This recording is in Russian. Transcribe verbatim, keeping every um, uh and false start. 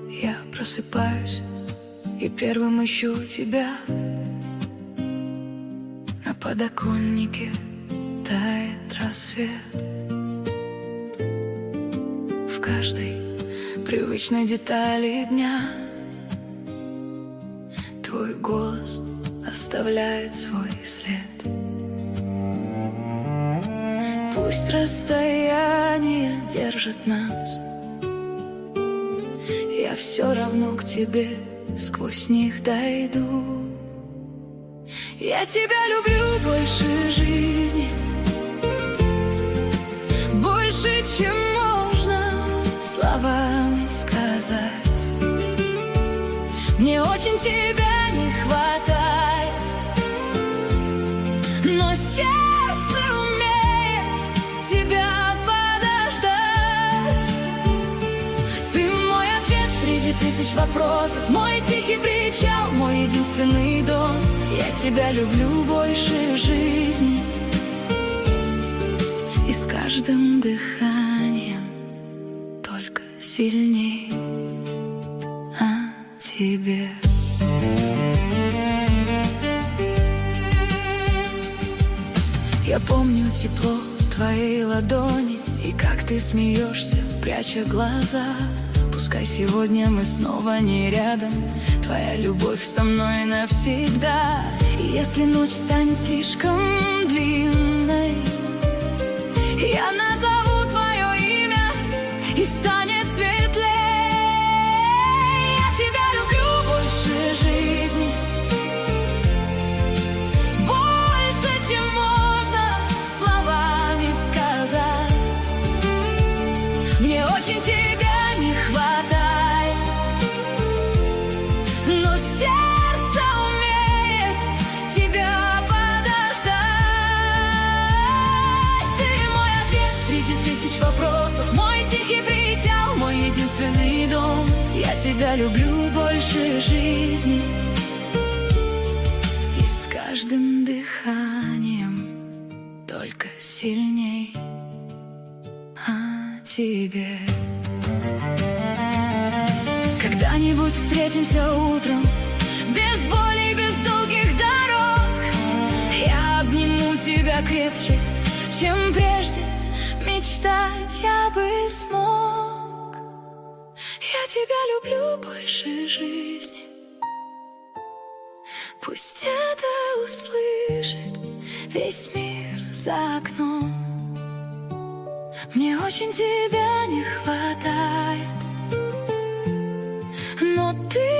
Я просыпаюсь и первым ищу тебя. На подоконнике тает рассвет. В каждой привычной детали дня твой голос оставляет свой след. Пусть расстояние держит нас, я все равно к тебе сквозь них дойду. Я тебя люблю больше жизни, больше, чем можно словами сказать. Мне очень тебя не хватает, но сердце умеет тебя подождать. Ты мой ответ среди тысяч вопросов, мой тихий причал, мой единственный дом. Я тебя люблю больше жизни, и с каждым дыханием только сильней о тебе. Я помню тепло твоей ладони и как ты смеешься, пряча глаза. Пускай сегодня мы снова не рядом, твоя любовь со мной навсегда. И если ночь станет слишком длинной, я назову твое имя, и станет светлей. Я тебя люблю больше жизни, больше, чем можно словами сказать. Мне очень тебя не хватает, но сердце умеет тебя подождать. Ты мой ответ среди тысяч вопросов, мой тихий причал, мой единственный дом. Я тебя люблю больше жизни, и с каждым дыханием только сильней о тебе. Когда-нибудь встретимся утром, без боли, без долгих дорог. Я обниму тебя крепче, чем прежде. Мечтать я бы смог. Я тебя люблю больше жизни. Пусть это услышит весь мир за окном. Мне очень тебя не хватает, но ты